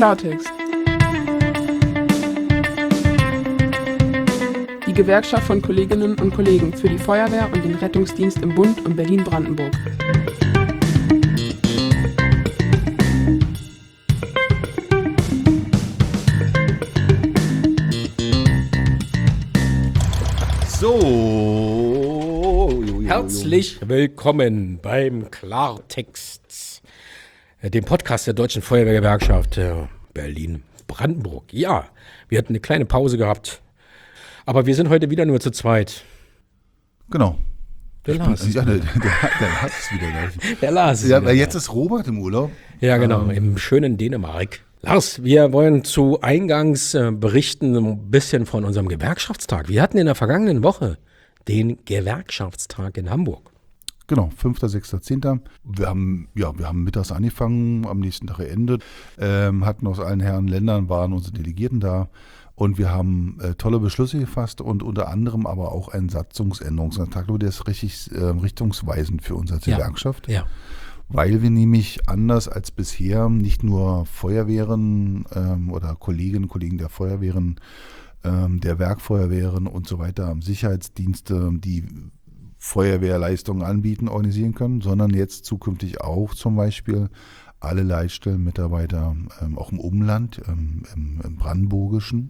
Klartext. Die Gewerkschaft von Kolleginnen und Kollegen für die Feuerwehr und den Rettungsdienst im Bund und Berlin-Brandenburg. So, herzlich willkommen beim Klartext, dem Podcast der Deutschen Feuerwehrgewerkschaft Berlin-Brandenburg. Ja, wir hatten eine kleine Pause gehabt, aber wir sind heute wieder nur zu zweit. Genau. Der Lars. Ja, der Lars ist wieder da. Der Lars ist ja, wieder weil da. jetzt ist Robert im Urlaub. Ja, genau, im schönen Dänemark. Lars, wir wollen zu Eingangs berichten ein bisschen von unserem Gewerkschaftstag. Wir hatten in der vergangenen Woche den Gewerkschaftstag in Hamburg. Genau, 5., 6., 10. Wir haben mittags angefangen, am nächsten Tag geendet, hatten aus allen Herren Ländern, waren unsere Delegierten da und wir haben tolle Beschlüsse gefasst und unter anderem aber auch einen Satzungsänderungsantrag, der ist richtig richtungsweisend für uns als Gewerkschaft. Ja. Weil wir nämlich anders als bisher nicht nur Feuerwehren oder Kolleginnen und Kollegen der Feuerwehren, der Werkfeuerwehren und so weiter, Sicherheitsdienste, die Feuerwehrleistungen anbieten, organisieren können, sondern jetzt zukünftig auch zum Beispiel alle Leitstellenmitarbeiter, auch im Umland, im Brandenburgischen,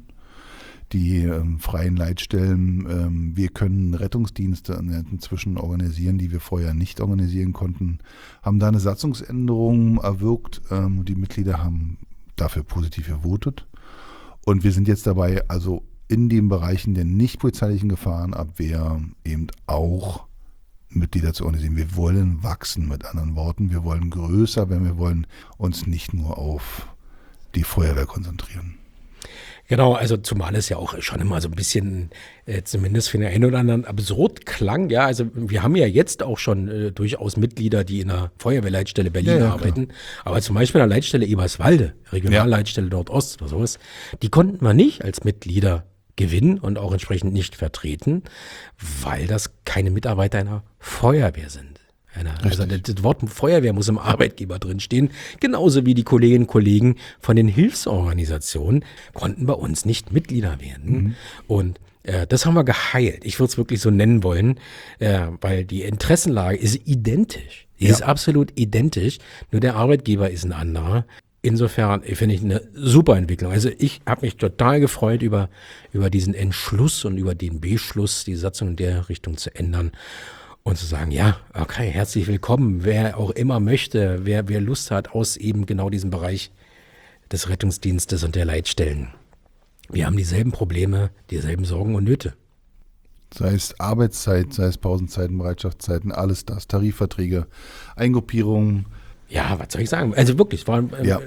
die freien Leitstellen. Wir können Rettungsdienste inzwischen organisieren, die wir vorher nicht organisieren konnten, haben da eine Satzungsänderung erwirkt. Die Mitglieder haben dafür positiv gewotet. Und wir sind jetzt dabei, also in den Bereichen der nicht polizeilichen Gefahrenabwehr eben auch Mitglieder zu organisieren. Wir wollen wachsen, mit anderen Worten. Wir wollen größer werden. Wir wollen uns nicht nur auf die Feuerwehr konzentrieren. Genau, also zumal es ja auch schon immer so ein bisschen, zumindest für den einen oder anderen, absurd klang. Ja, also wir haben ja jetzt auch schon durchaus Mitglieder, die in der Feuerwehrleitstelle Berlin arbeiten. Aber zum Beispiel in der Leitstelle Eberswalde, Regionalleitstelle dort Ost oder sowas, die konnten wir nicht als Mitglieder gewinnen und auch entsprechend nicht vertreten, weil das keine Mitarbeiter einer Feuerwehr sind. Also das Wort Feuerwehr muss im Arbeitgeber drin stehen, genauso wie die Kolleginnen und Kollegen von den Hilfsorganisationen konnten bei uns nicht Mitglieder werden. Und das haben wir geheilt. Ich würde es wirklich so nennen wollen, weil die Interessenlage ist identisch. Die ist absolut identisch, nur der Arbeitgeber ist ein anderer. Insofern finde ich eine super Entwicklung. Also ich habe mich total gefreut über diesen Entschluss und über den Beschluss, die Satzung in der Richtung zu ändern. Und zu sagen, ja, okay, herzlich willkommen, wer auch immer möchte, wer Lust hat aus eben genau diesem Bereich des Rettungsdienstes und der Leitstellen. Wir haben dieselben Probleme, dieselben Sorgen und Nöte. Sei es Arbeitszeit, sei es Pausenzeiten, Bereitschaftszeiten, alles das, Tarifverträge, Eingruppierungen. Ja, was soll ich sagen? Also wirklich, es war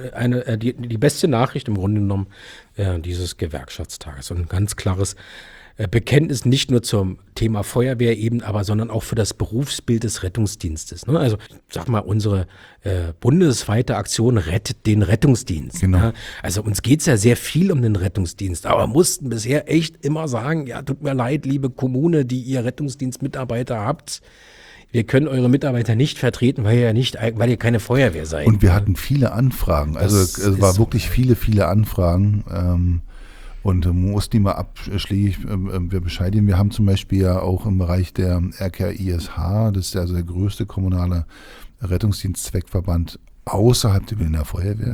die beste Nachricht im Grunde genommen dieses Gewerkschaftstages und ein ganz klares Bekenntnis nicht nur zum Thema Feuerwehr eben, sondern auch für das Berufsbild des Rettungsdienstes. Ne? Also sag mal, unsere bundesweite Aktion rettet den Rettungsdienst. Genau. Ja? Also uns geht's ja sehr viel um den Rettungsdienst, aber mussten bisher echt immer sagen, ja, tut mir leid, liebe Kommune, die ihr Rettungsdienstmitarbeiter habt, wir können eure Mitarbeiter nicht vertreten, weil ihr keine Feuerwehr seid. Und wir hatten viele Anfragen, also es war wirklich viele Anfragen. Und muss die mal abschlägig Bescheid geben. Wir haben zum Beispiel ja auch im Bereich der RKISH, das ist also der größte kommunale Rettungsdienstzweckverband außerhalb der Berliner Feuerwehr.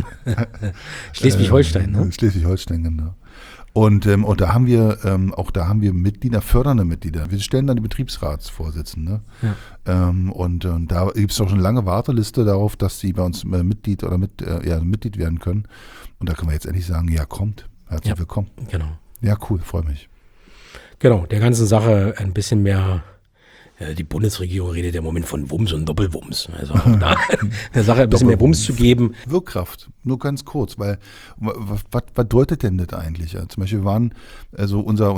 Schleswig-Holstein, ne? Schleswig-Holstein, genau. Und da haben wir Mitglieder, fördernde Mitglieder. Wir stellen dann die Betriebsratsvorsitzende. Ja. Und da gibt es auch schon eine lange Warteliste darauf, dass sie bei uns Mitglied werden können. Und da können wir jetzt endlich sagen, ja, kommt. Herzlich willkommen. Genau. Ja, cool, freue mich. Genau, der ganzen Sache ein bisschen mehr, die Bundesregierung redet im Moment von Wumms und Doppelwumms. Also auch da der Sache ein bisschen mehr Wumms zu geben. Wirkkraft, nur ganz kurz, weil was bedeutet denn das eigentlich? Ja, zum Beispiel unser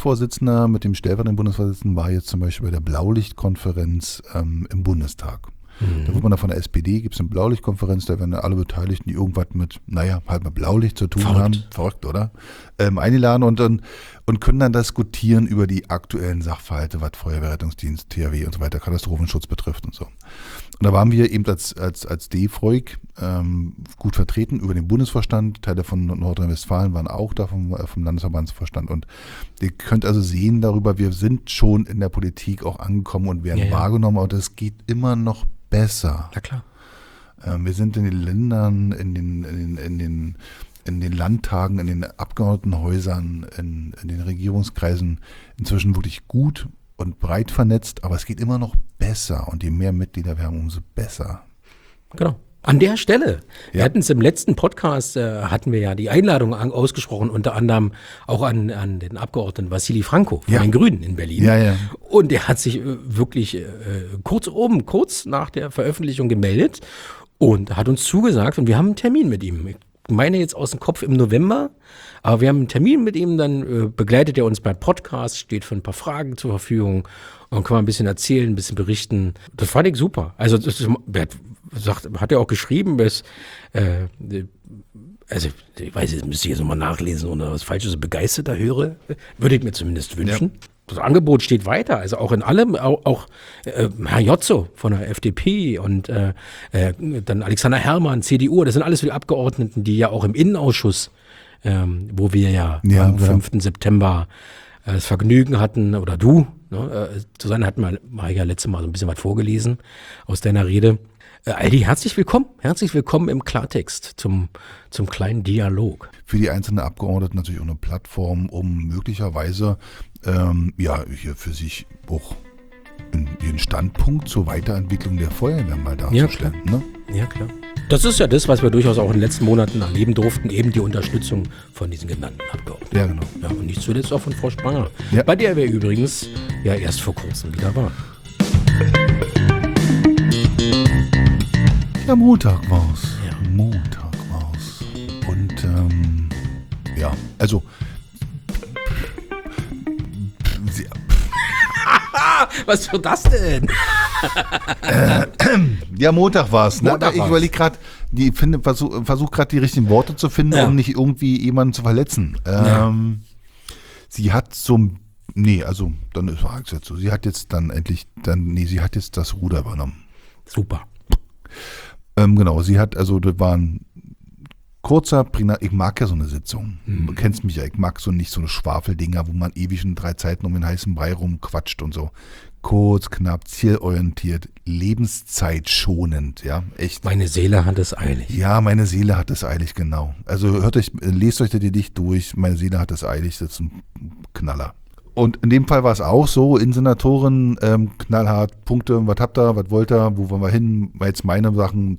Bundesvorsitzender mit dem stellvertretenden Bundesvorsitzenden war jetzt zum Beispiel bei der Blaulichtkonferenz im Bundestag. Da wird man da von der SPD, gibt es eine Blaulichtkonferenz, da werden alle Beteiligten, die irgendwas mit, halt mit Blaulicht zu tun haben, verrückt, oder? Eingeladen und können dann diskutieren über die aktuellen Sachverhalte, was Feuerwehrrettungsdienst, THW und so weiter, Katastrophenschutz betrifft und so. Und da waren wir eben als DEFREUG gut vertreten über den Bundesvorstand. Teile von Nordrhein-Westfalen waren auch da vom Landesverbandsvorstand. Und ihr könnt also sehen darüber, wir sind schon in der Politik auch angekommen und werden wahrgenommen. Und es geht immer noch besser. Na klar. Wir sind in den Ländern, in den Landtagen, in den Abgeordnetenhäusern, in den Regierungskreisen inzwischen wirklich gut und breit vernetzt, aber es geht immer noch besser und je mehr Mitglieder wir haben, umso besser. Genau. An der Stelle, wir hatten es im letzten Podcast, hatten wir ja die Einladung ausgesprochen, unter anderem auch an den Abgeordneten Wassili Franco von den Grünen in Berlin. Ja. Und der hat sich wirklich kurz nach der Veröffentlichung gemeldet und hat uns zugesagt und wir haben einen Termin mit ihm. Ich meine jetzt aus dem Kopf im November, aber wir haben einen Termin mit ihm, dann begleitet er uns beim Podcast, steht für ein paar Fragen zur Verfügung und kann man ein bisschen erzählen, ein bisschen berichten. Das fand ich super. Also hat er auch geschrieben, also ich weiß, jetzt müsste ich jetzt nochmal nachlesen oder was Falsches, begeisterter höre, würde ich mir zumindest wünschen. Ja. Das Angebot steht weiter, also auch in allem, auch Herr Jotzo von der FDP und dann Alexander Herrmann, CDU, das sind alles die Abgeordneten, die ja auch im Innenausschuss, wo wir ja am 5. September das Vergnügen hatten, oder du, Susanne hat mal ja letztes Mal so ein bisschen was vorgelesen aus deiner Rede. Aldi, herzlich willkommen im Klartext zum kleinen Dialog. Für die einzelnen Abgeordneten natürlich auch eine Plattform, um möglicherweise hier für sich auch ihren Standpunkt zur Weiterentwicklung der Feuerwehr mal darzustellen. Ja, klar. Ja, klar. Das ist ja das, was wir durchaus auch in den letzten Monaten erleben durften, eben die Unterstützung von diesen genannten Abgeordneten. Ja, genau. Ja, und nicht zuletzt auch von Frau Spranger, ja. Bei der wir übrigens ja erst vor kurzem wieder waren. Ja, Montag war's. Und also was für das denn? Ja, Montag war's. Ne? Montag ich war's. überlege gerade, versuche gerade die richtigen Worte zu finden, um nicht irgendwie jemanden zu verletzen. Sie hat dann ist es jetzt so. Sie hat jetzt sie hat jetzt das Ruder übernommen. Super. Genau, das war ein kurzer, ich mag ja so eine Sitzung. Du kennst mich ja, ich mag so nicht so eine Schwafeldinger, wo man ewig in 3 Zeiten um den heißen Brei rumquatscht und so. Kurz, knapp, zielorientiert, lebenszeitschonend, ja, echt. Meine Seele hat es eilig. Ja, meine Seele hat es eilig, genau. Also lest euch das Gedicht durch, meine Seele hat es eilig, das ist ein Knaller. Und in dem Fall war es auch so, Innensenatorin, knallhart, Punkte, was habt ihr, was wollt ihr, wo wollen wir hin, war jetzt meine Sachen,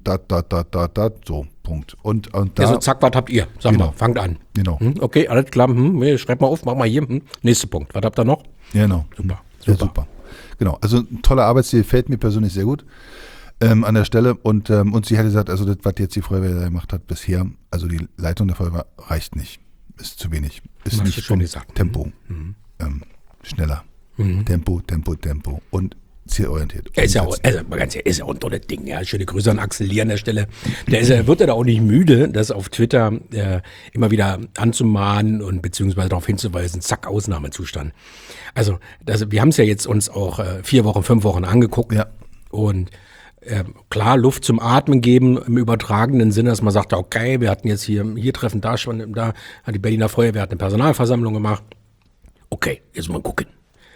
so, Punkt. Und da, also zack, was habt ihr? Sag mal, fangt an. Genau. Okay, alles klar, schreibt mal auf, mach mal hier, nächster Punkt. Was habt ihr noch? Genau. Super. Ja, super. Genau, also ein toller Arbeitsstil, fällt mir persönlich sehr gut an der Stelle. Und sie hat gesagt, also das, was jetzt die Feuerwehr gemacht hat bisher, also die Leitung der Feuerwehr reicht nicht, ist zu wenig, ist nicht vom Tempo. Schneller. Tempo und zielorientiert. Er ist ja auch, ist ja auch ein tolles Ding. Ja. Schöne Grüße an Axel Lier an der Stelle. Wird da auch nicht müde, das auf Twitter immer wieder anzumahnen und beziehungsweise darauf hinzuweisen, zack, Ausnahmezustand. Also wir haben es ja jetzt uns auch 4 Wochen, 5 Wochen angeguckt. Ja. Und klar, Luft zum Atmen geben im übertragenen Sinne, dass man sagt, okay, wir hatten jetzt hier Treffen, da hat die Berliner Feuerwehr eine Personalversammlung gemacht. Okay, jetzt mal gucken.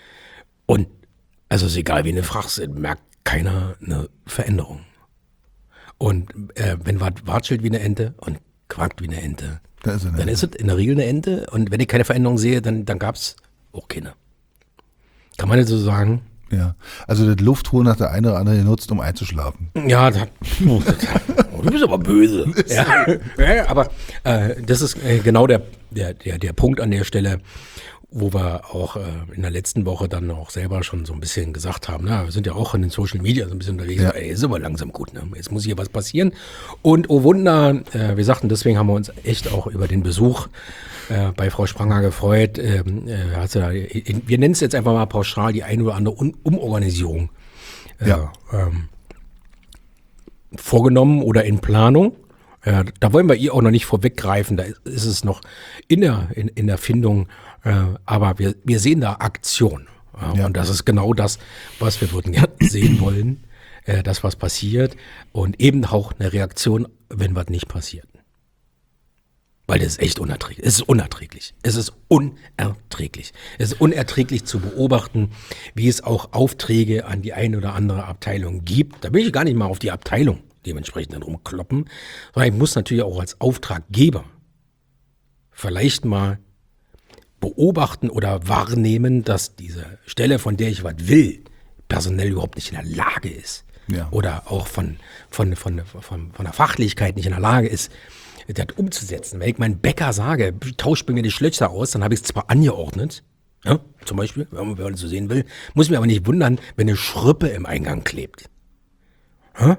Und also ist egal, wie eine fragst, merkt keiner eine Veränderung. Und wenn was watschelt wie eine Ente und quakt wie eine Ente, dann ist es in der Regel eine Ente. Und wenn ich keine Veränderung sehe, dann gab es auch keine. Kann man nicht so sagen? Ja, also das Luftholen hat der eine oder andere genutzt, um einzuschlafen. Ja, du bist aber böse. Ja, aber das ist genau der Punkt an der Stelle, wo wir auch in der letzten Woche dann auch selber schon so ein bisschen gesagt haben, wir sind ja auch in den Social Media so ein bisschen unterwegs, ist aber langsam gut, ne? Jetzt muss hier was passieren. Und oh Wunder, wir sagten, deswegen haben wir uns echt auch über den Besuch bei Frau Spranger gefreut. Wir nennen es jetzt einfach mal pauschal die eine oder andere Umorganisierung vorgenommen oder in Planung. Da wollen wir ihr auch noch nicht vorweggreifen, da ist es noch in der Findung, aber wir sehen da Aktion. Ja. Und das ist genau das, was wir würden gerne sehen wollen, das was passiert und eben auch eine Reaktion, wenn was nicht passiert. Weil das ist echt unerträglich. Es ist unerträglich. Es ist unerträglich. Es ist unerträglich zu beobachten, wie es auch Aufträge an die eine oder andere Abteilung gibt. Da will ich gar nicht mal auf die Abteilung dementsprechend dann rumkloppen, sondern ich muss natürlich auch als Auftraggeber vielleicht mal beobachten oder wahrnehmen, dass diese Stelle, von der ich was will, personell überhaupt nicht in der Lage ist. Ja. Oder auch von der Fachlichkeit nicht in der Lage ist, das umzusetzen. Wenn ich meinen Bäcker sage, tausch bei mir die Schlöcher aus, dann habe ich es zwar angeordnet, ja, zum Beispiel, wenn man das so sehen will, muss mich aber nicht wundern, wenn eine Schrippe im Eingang klebt. Hä?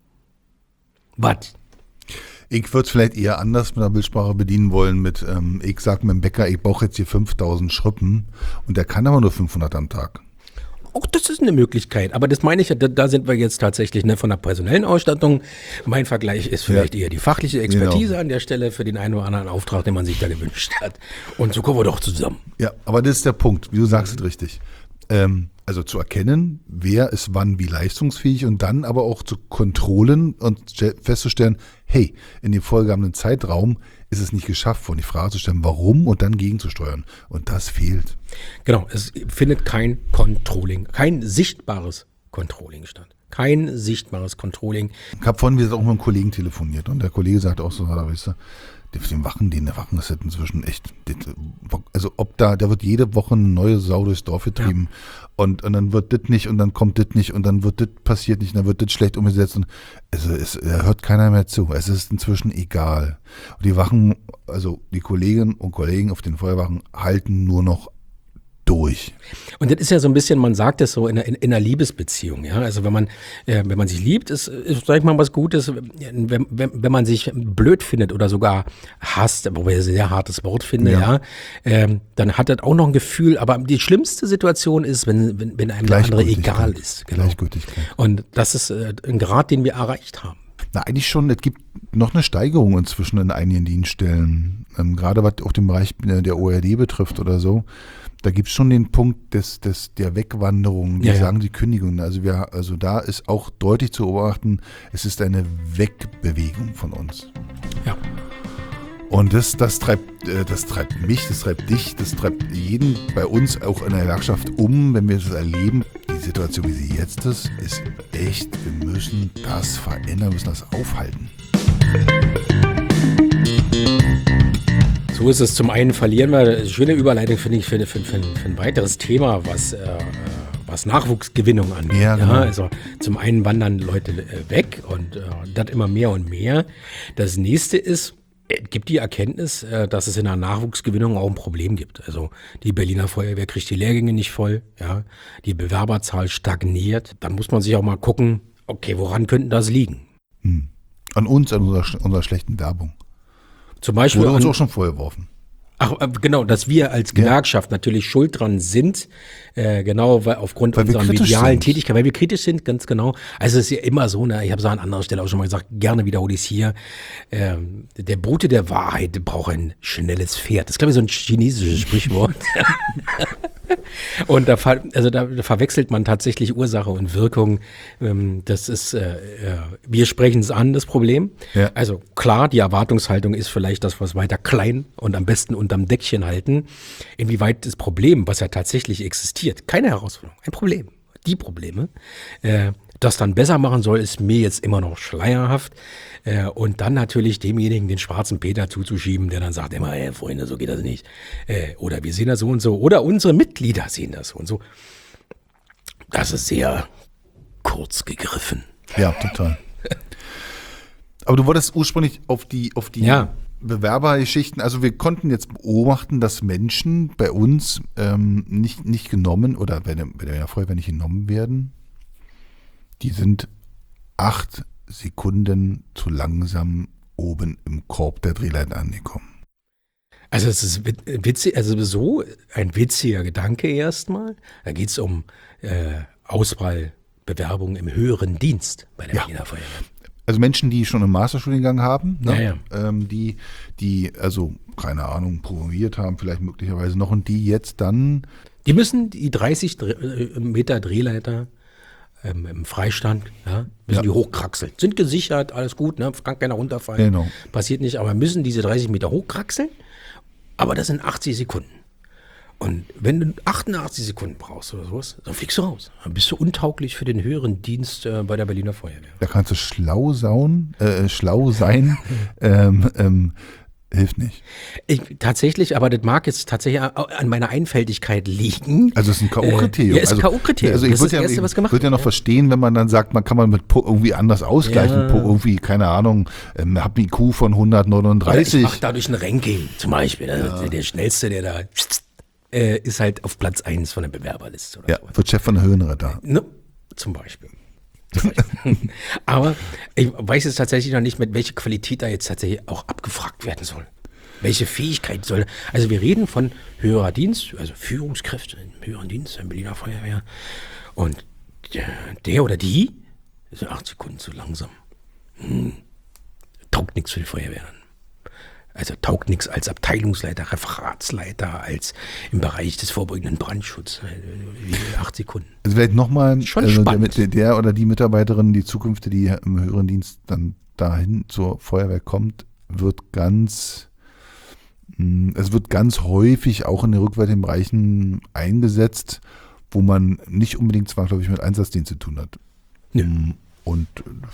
Was? Ich würde es vielleicht eher anders mit der Bildsprache bedienen wollen mit, ich sage meinem Bäcker, ich brauche jetzt hier 5000 Schrippen und der kann aber nur 500 am Tag. Auch das ist eine Möglichkeit, aber das meine ich ja, da sind wir jetzt tatsächlich von der personellen Ausstattung. Mein Vergleich ist vielleicht eher die fachliche Expertise an der Stelle für den einen oder anderen Auftrag, den man sich da gewünscht hat. Und so kommen wir doch zusammen. Ja, aber das ist der Punkt, wie du sagst es richtig. Also zu erkennen, wer ist wann wie leistungsfähig und dann aber auch zu kontrollen und festzustellen, hey, in dem vorgegebenen Zeitraum ist es nicht geschafft worden, die Frage zu stellen, warum und dann gegenzusteuern. Und das fehlt. Genau, es findet kein Controlling, kein sichtbares Controlling statt. Kein sichtbares Controlling. Ich habe vorhin wieder auch mit einem Kollegen telefoniert und der Kollege sagt auch so, weißt du, der Wachen ist das inzwischen echt, also da wird jede Woche eine neue Sau durchs Dorf getrieben und dann wird das nicht und dann kommt das nicht und dann wird das passiert nicht und dann wird das schlecht umgesetzt und da hört keiner mehr zu. Es ist inzwischen egal. Und die Wachen, also die Kolleginnen und Kollegen auf den Feuerwachen halten nur noch durch. Und das ist ja so ein bisschen, man sagt es so in einer Liebesbeziehung, ja. Also wenn man sich liebt, ist sag ich mal, was Gutes. Wenn man sich blöd findet oder sogar hasst, wobei ich ein sehr hartes Wort finde, dann hat das auch noch ein Gefühl. Aber die schlimmste Situation ist, wenn einem der andere egal ist. Genau. Gleichgültigkeit. Und das ist ein Grad, den wir erreicht haben. Na, eigentlich schon, es gibt noch eine Steigerung inzwischen in einigen Dienststellen. Gerade was auch den Bereich der ORD betrifft oder so. Da gibt es schon den Punkt der Wegwanderung, die sagen die Kündigung. Also da ist auch deutlich zu beobachten, es ist eine Wegbewegung von uns. Ja. Und das treibt mich, das treibt dich, das treibt jeden bei uns auch in der Gewerkschaft wenn wir das erleben. Die Situation, wie sie jetzt ist echt, wir müssen das verändern, müssen das aufhalten. So ist es. Zum einen verlieren wir, eine schöne Überleitung finde ich für ein weiteres Thema, was Nachwuchsgewinnung angeht. Ja, genau. Also zum einen wandern Leute weg und das immer mehr und mehr. Das nächste ist, es gibt die Erkenntnis, dass es in der Nachwuchsgewinnung auch ein Problem gibt. Also die Berliner Feuerwehr kriegt die Lehrgänge nicht voll, ja, die Bewerberzahl stagniert. Dann muss man sich auch mal gucken, okay, woran könnte das liegen? An uns, an unserer schlechten Werbung. Zum Beispiel wurde uns auch schon vorgeworfen. Ach, genau, dass wir als Gewerkschaft natürlich schuld dran sind, genau, weil aufgrund unserer medialen Tätigkeit, weil wir kritisch sind, ganz genau. Also es ist ja immer so, ich habe es an anderer Stelle auch schon mal gesagt, gerne wiederhole ich es hier, der Bote der Wahrheit braucht ein schnelles Pferd. Das ist, glaube ich, so ein chinesisches Sprichwort. Und da verwechselt man tatsächlich Ursache und Wirkung. Das ist, wir sprechen es an, das Problem. Ja. Also klar, die Erwartungshaltung ist vielleicht, dass wir es weiter klein und am besten unterm Deckchen halten. Inwieweit das Problem, was ja tatsächlich existiert, keine Herausforderung, ein Problem. Die Probleme, das dann besser machen soll, ist mir jetzt immer noch schleierhaft. Und dann natürlich demjenigen den schwarzen Peter zuzuschieben, der dann sagt immer, Freunde, so geht das nicht. Oder wir sehen das so und so. Oder unsere Mitglieder sehen das so und so. Das ist sehr kurz gegriffen. Ja, total. Aber du wolltest ursprünglich auf die Bewerbergeschichten, also wir konnten jetzt beobachten, dass Menschen bei uns nicht genommen oder bei der Feuerwehr nicht genommen werden. Die sind 8 Sekunden zu langsam oben im Korb der Drehleiter angekommen. Also es ist witzig, also so ein witziger Gedanke erstmal. Da geht es um Auswahlbewerbungen im höheren Dienst bei der Berliner Feuerwehr. Also Menschen, die schon einen Masterstudiengang haben, ne? Ja. Die, also, keine Ahnung, promoviert haben, vielleicht möglicherweise noch, und die jetzt dann. Die müssen die 30 Meter Drehleiter im Freistand, müssen die hochkraxeln. Sind gesichert, alles gut, ne? Kann keiner runterfallen. Genau. Passiert nicht, aber müssen diese 30 Meter hochkraxeln. Aber das sind 80 Sekunden. Und wenn du 88 Sekunden brauchst oder sowas, dann fliegst du raus. Dann bist du untauglich für den höheren Dienst bei der Berliner Feuerwehr. Da kannst du schlau sein, hilft nicht. Tatsächlich, aber das mag jetzt tatsächlich an meiner Einfältigkeit liegen. Also es ist ein K.O.-Kriterium. Ja, ist ein K.O.-Kriterium. Also das ist das Erste, was gemacht wird. Ich würde ja noch verstehen, wenn man dann sagt, man kann mit irgendwie anders ausgleichen. Ja. Irgendwie, keine Ahnung, hab einen IQ von 139. Oder ich mache dadurch ein Ranking zum Beispiel. Ja. Der Schnellste, der da ist halt auf Platz 1 von der Bewerberliste. Oder so. Wird Chef von der Höhenretter. Ne? Zum Beispiel. Aber ich weiß jetzt tatsächlich noch nicht, mit welcher Qualität da jetzt tatsächlich auch abgefragt werden soll. Welche Fähigkeit soll. Also wir reden von höherer Dienst, also Führungskräfte im höheren Dienst, in Berliner Feuerwehr. Und der oder die ist 8 Sekunden zu langsam. Taugt nichts für die Feuerwehr. Also taugt nichts als Abteilungsleiter, Referatsleiter, als im Bereich des vorbeugenden Brandschutzes. 8 Sekunden. Also vielleicht nochmal, der oder die Mitarbeiterin, die zukünftig, die im höheren Dienst dann dahin zur Feuerwehr kommt, es wird ganz häufig auch in den rückwärtigen Bereichen eingesetzt, wo man nicht unbedingt zwangsläufig mit Einsatzdienst zu tun hat. Ja. Und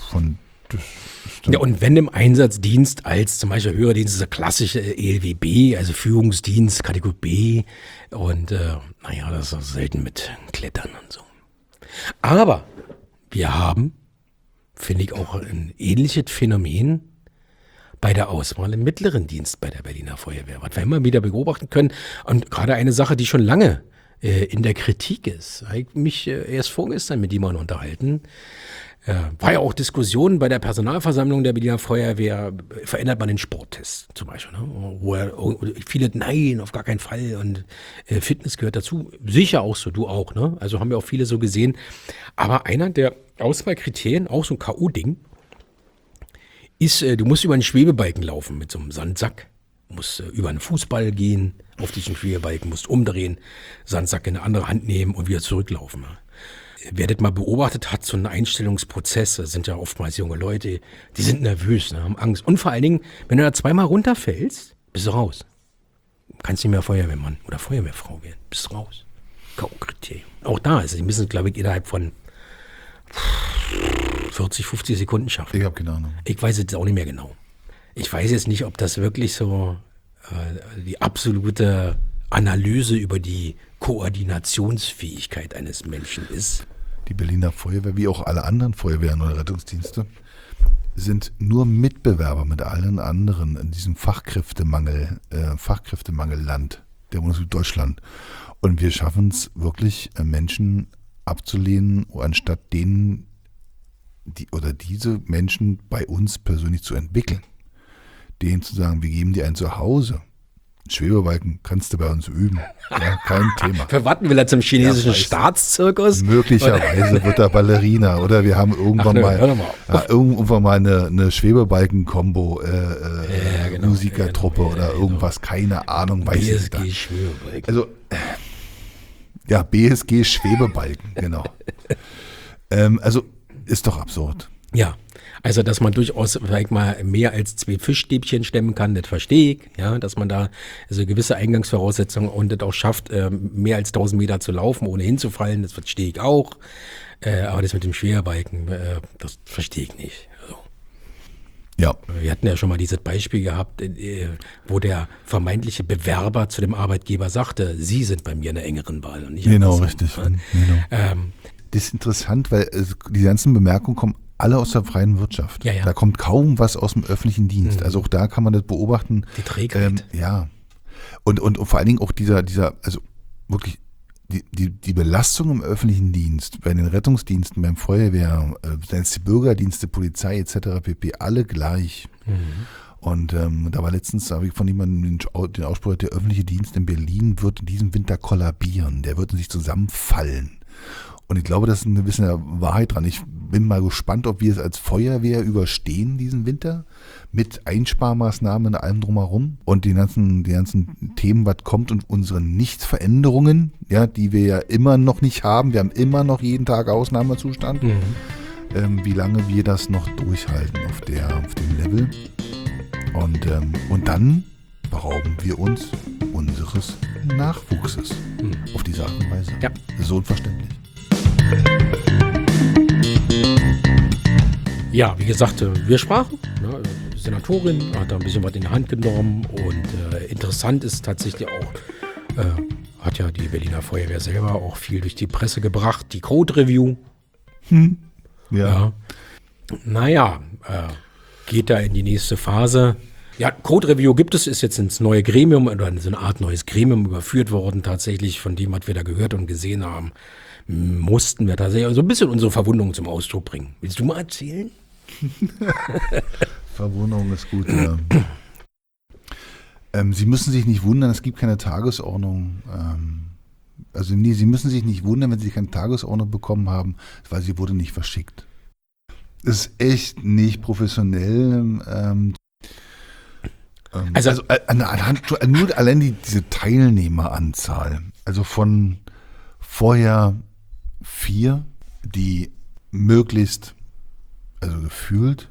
und wenn im Einsatzdienst als zum Beispiel höherer Dienst ist der klassische ELWB, also Führungsdienst, Kategorie B, und das ist auch selten mit Klettern und so. Aber wir haben, finde ich, auch ein ähnliches Phänomen bei der Auswahl im mittleren Dienst bei der Berliner Feuerwehr, was wir immer wieder beobachten können. Und gerade eine Sache, die schon lange in der Kritik ist. Ich habe mich erst vorgestern mit jemandem unterhalten. War ja auch Diskussionen bei der Personalversammlung der Berliner Feuerwehr, verändert man den Sporttest zum Beispiel, ne? Wo viele, nein, auf gar keinen Fall, und Fitness gehört dazu, sicher auch so, du auch, ne? Also haben wir auch viele so gesehen, aber einer der Auswahlkriterien, auch so ein K.O.-Ding, ist, du musst über einen Schwebebalken laufen mit so einem Sandsack, musst über einen Fußball gehen, auf diesen Schwebebalken, musst umdrehen, Sandsack in eine andere Hand nehmen und wieder zurücklaufen. Wer das mal beobachtet hat, so einen Einstellungsprozess, das sind ja oftmals junge Leute, die sind nervös, ne, haben Angst. Und vor allen Dingen, wenn du da zweimal runterfällst, bist du raus. Kannst nicht mehr Feuerwehrmann oder Feuerwehrfrau werden, bist du raus. K.O.-Kriterium. Auch da ist es, die müssen es, glaube ich, innerhalb von 40, 50 Sekunden schaffen. Ich habe keine Ahnung. Ich weiß es auch nicht mehr genau. Ich weiß jetzt nicht, ob das wirklich so die absolute Analyse über die Koordinationsfähigkeit eines Menschen ist. Die Berliner Feuerwehr, wie auch alle anderen Feuerwehren oder Rettungsdienste, sind nur Mitbewerber mit allen anderen in diesem Fachkräftemangelland der Bundesrepublik Deutschland. Und wir schaffen es wirklich, Menschen abzulehnen, anstatt denen diese Menschen bei uns persönlich zu entwickeln. Denen zu sagen, wir geben dir ein Zuhause. Schwebebalken kannst du bei uns üben. Ja, kein Thema. Verwarten will er zum chinesischen Staatszirkus? Möglicherweise wird er Ballerina. Oder wir haben irgendwann mal eine Schwebebalken-Kombo Musikertruppe oder irgendwas. Keine Ahnung. BSG Schwebebalken. Also, BSG Schwebebalken, genau. Also, ist doch absurd. Ja. Also, dass man durchaus vielleicht mal mehr als 2 Fischstäbchen stemmen kann, das verstehe ich. Ja, dass man da also gewisse Eingangsvoraussetzungen und das auch schafft, mehr als 1000 Meter zu laufen, ohne hinzufallen, das verstehe ich auch. Aber das mit dem Schwerbalken, das verstehe ich nicht. Also. Ja. Wir hatten ja schon mal dieses Beispiel gehabt, wo der vermeintliche Bewerber zu dem Arbeitgeber sagte, Sie sind bei mir in der engeren Wahl. Und nicht genau, richtig. Genau. Das ist interessant, weil die ganzen Bemerkungen kommen alle aus der freien Wirtschaft. Ja. Da kommt kaum was aus dem öffentlichen Dienst. Also auch da kann man das beobachten. Die Trägheit. Und vor allen Dingen auch dieser, also wirklich die Belastung im öffentlichen Dienst, bei den Rettungsdiensten, beim Feuerwehr, die Bürgerdienste, Polizei etc. pp. Alle gleich. Und da war letztens, habe ich von jemandem den Ausspruch, der öffentliche Dienst in Berlin wird in diesem Winter kollabieren. Der wird in sich zusammenfallen. Und ich glaube, da ist eine gewisse Wahrheit dran. Ich bin mal gespannt, ob wir es als Feuerwehr überstehen, diesen Winter, mit Einsparmaßnahmen und allem drumherum und die ganzen Themen, was kommt und unsere Nichtveränderungen, ja, die wir ja immer noch nicht haben. Wir haben immer noch jeden Tag Ausnahmezustand. Wie lange wir das noch durchhalten auf dem Level. Und dann berauben wir uns unseres Nachwuchses auf diese Art und Weise. Ja. Das ist so unverständlich. Ja, wie gesagt, wir sprachen. Ne, die Senatorin hat da ein bisschen was in die Hand genommen und interessant ist tatsächlich auch, hat ja die Berliner Feuerwehr selber auch viel durch die Presse gebracht, die Code-Review. Ja. Naja, geht da in die nächste Phase. Ja, Code-Review gibt es, ist jetzt ins neue Gremium oder in so eine Art neues Gremium überführt worden, tatsächlich von dem, was wir da gehört und gesehen haben. Mussten wir tatsächlich so ein bisschen unsere Verwunderung zum Ausdruck bringen. Willst du mal erzählen? Verwunderung ist gut, ja. Sie müssen sich nicht wundern, es gibt keine Tagesordnung. Sie müssen sich nicht wundern, wenn Sie keine Tagesordnung bekommen haben, weil sie wurde nicht verschickt. Das ist echt nicht professionell. Also nur allein diese Teilnehmeranzahl, also von vorher 4, die möglichst, also gefühlt,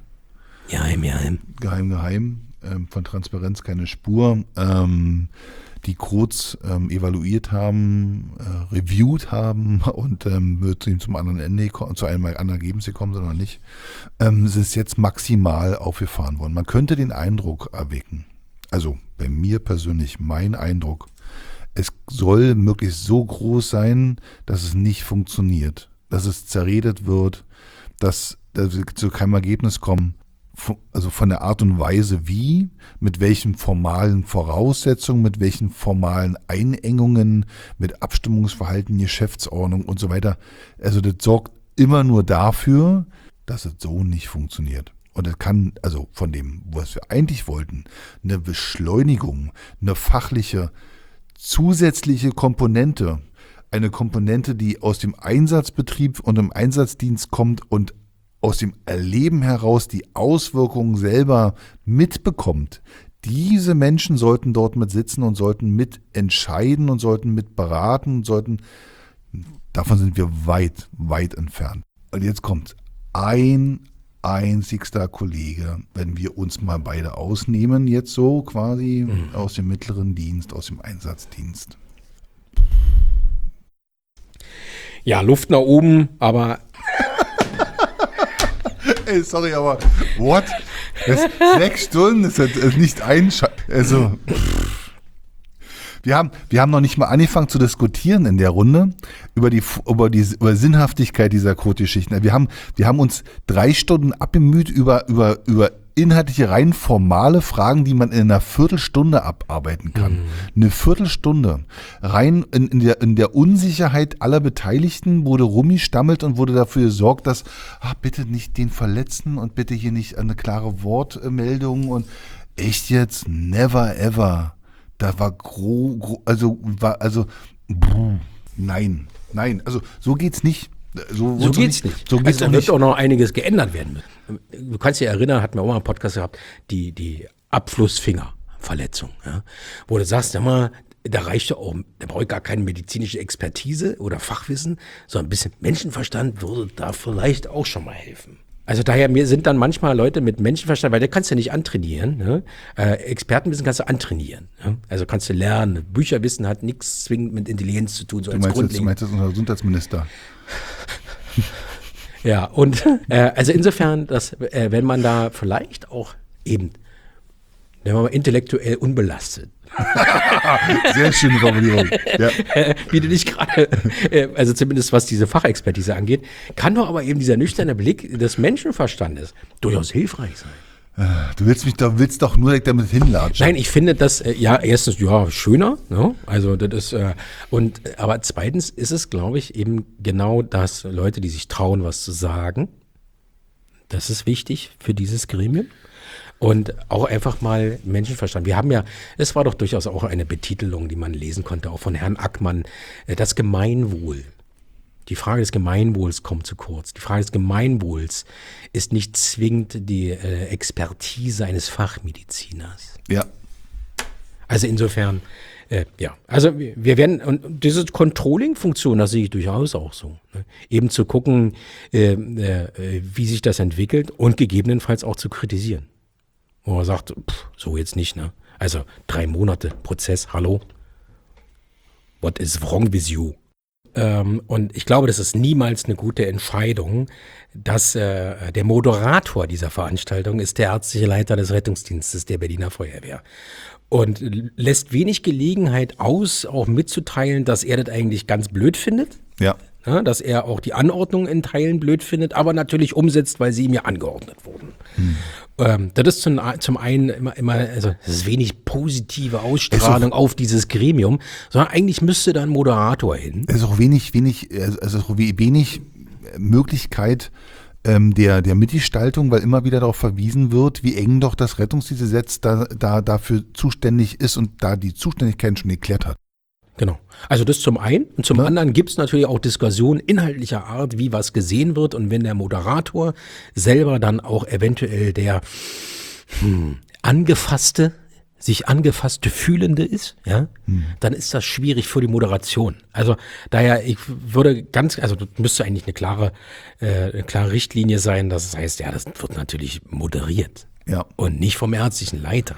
geheim, von Transparenz keine Spur, die Codes evaluiert haben, reviewed haben und wird zum anderen Ende, zu einem anderen Ergebnis gekommen sind oder nicht, es ist jetzt maximal aufgefahren worden. Man könnte den Eindruck erwecken, also bei mir persönlich mein Eindruck, es soll möglichst so groß sein, dass es nicht funktioniert, dass es zerredet wird, dass wir zu keinem Ergebnis kommen. Also von der Art und Weise wie, mit welchen formalen Voraussetzungen, mit welchen formalen Einengungen, mit Abstimmungsverhalten, Geschäftsordnung und so weiter. Also das sorgt immer nur dafür, dass es so nicht funktioniert. Und das kann, also von dem, was wir eigentlich wollten, eine Beschleunigung, eine fachliche, zusätzliche Komponente, eine Komponente, die aus dem Einsatzbetrieb und im Einsatzdienst kommt und aus dem Erleben heraus die Auswirkungen selber mitbekommt. Diese Menschen sollten dort mit sitzen und sollten mit entscheiden und sollten mit beraten und davon sind wir weit, weit entfernt. Und jetzt kommt ein einzigster Kollege, wenn wir uns mal beide ausnehmen, jetzt so quasi aus dem mittleren Dienst, aus dem Einsatzdienst. Ja, Luft nach oben, aber Ey, sorry, aber what? 6 Stunden ist nicht also wir haben noch nicht mal angefangen zu diskutieren in der Runde über die Sinnhaftigkeit dieser Code-Geschichten. Wir haben uns 3 Stunden abgemüht über inhaltliche, rein formale Fragen, die man in einer Viertelstunde abarbeiten kann. Eine Viertelstunde. Rein in der Unsicherheit aller Beteiligten wurde rumgestammelt und wurde dafür gesorgt, dass bitte nicht den verletzen und bitte hier nicht eine klare Wortmeldung und echt jetzt, never ever. Da war nein, also so geht's nicht. So geht's nicht. Also da wird auch noch einiges geändert werden. Du kannst dich erinnern, hatten wir auch mal einen Podcast gehabt, die Abflussfingerverletzung, ja, wo du sagst, ja mal, da reicht ja auch, da brauche ich gar keine medizinische Expertise oder Fachwissen, sondern ein bisschen Menschenverstand würde da vielleicht auch schon mal helfen. Also daher, mir sind dann manchmal Leute mit Menschenverstand, weil der kannst du nicht antrainieren. Ne? Expertenwissen kannst du antrainieren. Ne? Also kannst du lernen. Bücherwissen hat nichts zwingend mit Intelligenz zu tun. So du meinst das unser Gesundheitsminister? Ja, und also insofern, dass wenn man da vielleicht auch eben, wenn man mal intellektuell unbelastet. Sehr schöne Formulierung. Ja. Wie du dich gerade, also zumindest was diese Fachexpertise angeht, kann doch aber eben dieser nüchterne Blick des Menschenverstandes durchaus hilfreich sein. Du willst doch nur damit hinlatschen. Nein, ich finde das, erstens, schöner, ne? Also das ist, aber zweitens ist es, glaube ich, eben genau das, Leute, die sich trauen, was zu sagen. Das ist wichtig für dieses Gremium. Und auch einfach mal Menschenverstand. Wir haben es war doch durchaus auch eine Betitelung, die man lesen konnte, auch von Herrn Ackmann, das Gemeinwohl. Die Frage des Gemeinwohls kommt zu kurz. Die Frage des Gemeinwohls ist nicht zwingend die Expertise eines Fachmediziners. Ja. Also insofern, ja. Also wir werden, und diese Controlling-Funktion, das sehe ich durchaus auch so. Ne? Eben zu gucken, wie sich das entwickelt und gegebenenfalls auch zu kritisieren. Wo man sagt, so jetzt nicht, ne? Also 3 Monate Prozess, hallo? What is wrong with you? Und ich glaube, das ist niemals eine gute Entscheidung, dass der Moderator dieser Veranstaltung ist der ärztliche Leiter des Rettungsdienstes der Berliner Feuerwehr. Und lässt wenig Gelegenheit aus, auch mitzuteilen, dass er das eigentlich ganz blöd findet. Ja. Ja, dass er auch die Anordnung in Teilen blöd findet, aber natürlich umsetzt, weil sie ihm ja angeordnet wurden. Das ist zum einen immer, also es ist wenig positive Ausstrahlung auf dieses Gremium, sondern eigentlich müsste da ein Moderator hin. Es ist auch wenig Möglichkeit der Mitgestaltung, weil immer wieder darauf verwiesen wird, wie eng doch das Rettungsdienstgesetz dafür zuständig ist und da die Zuständigkeit schon geklärt hat. Genau. Also das zum einen. Und zum anderen gibt es natürlich auch Diskussionen inhaltlicher Art, wie was gesehen wird. Und wenn der Moderator selber dann auch eventuell der sich angefasste Fühlende ist, ja, dann ist das schwierig für die Moderation. Also daher, ich würde also das müsste eigentlich eine klare Richtlinie sein. Das heißt, ja, das wird natürlich moderiert. Ja. Und nicht vom ärztlichen Leiter.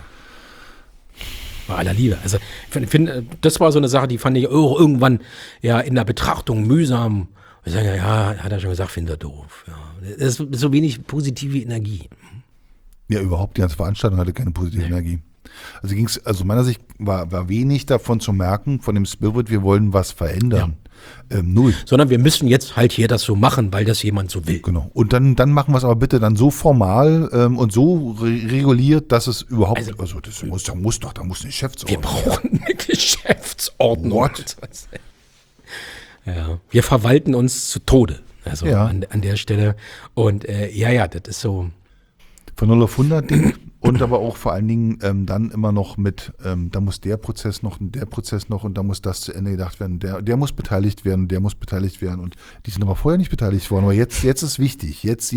Bei aller Liebe. Also ich finde, das war so eine Sache, die fand ich auch irgendwann ja in der Betrachtung mühsam. Ich sage, ja, hat er schon gesagt, finde er doof. Ja. Das ist so wenig positive Energie. Ja, überhaupt, die ganze Veranstaltung hatte keine positive Energie. Also meiner Sicht war wenig davon zu merken, von dem Spirit, wir wollen was verändern. Null. Sondern wir müssen jetzt halt hier das so machen, weil das jemand so will. Genau. Und dann machen wir es aber bitte dann so formal und so reguliert, dass es überhaupt, da muss eine Geschäftsordnung. Wir brauchen eine Geschäftsordnung. What? Ja, wir verwalten uns zu Tode. Also Ja. an der Stelle. Und das ist so. Von 0 auf 100 Ding und aber auch vor allen Dingen dann immer noch mit, da muss der Prozess noch und der Prozess noch und da muss das zu Ende gedacht werden, der muss beteiligt werden, der muss beteiligt werden und die sind aber vorher nicht beteiligt worden, aber jetzt ist wichtig, jetzt